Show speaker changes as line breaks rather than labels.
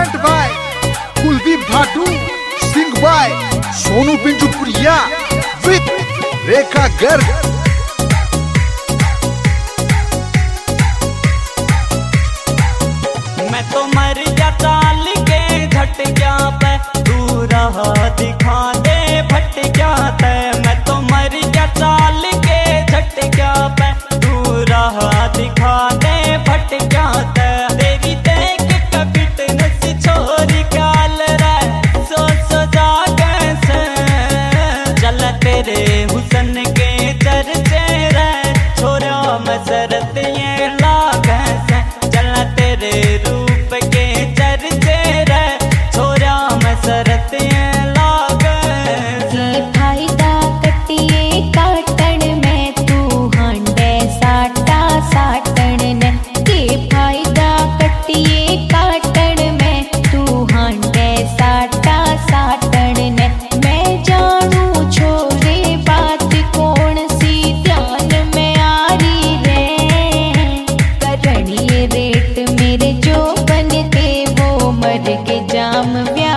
Present by Kuldeep Dhatu, sing by Sonu Pinjupuriya with Rekha Garg.
मैं तो मर गया चाल के झटक्या पे, तू राह दिखा दे भटक्या ते। मैं तो मर गया चाल के झटक्या पे, तू राह दिखा दे भटक्या ते। तेरी देख के फिटनेस छोरी काल रे, सो जागे से चल तेरे हुसन के चर्चे रे, छोरा मसरत ये लागे से चल तेरे रूप के चर्चे रे, छोरा मसरत ये लागे से।
फायदा कटिए काटन में तू हांडे साटा साटन ने, के फायदा कटिए काटन में तू हांडे साटा साटन ने। मैं जानू छोरे बात कौन सी ध्यान में आ रही रे, करनी रेट मेरे जो बन के वो मर के जाम व्या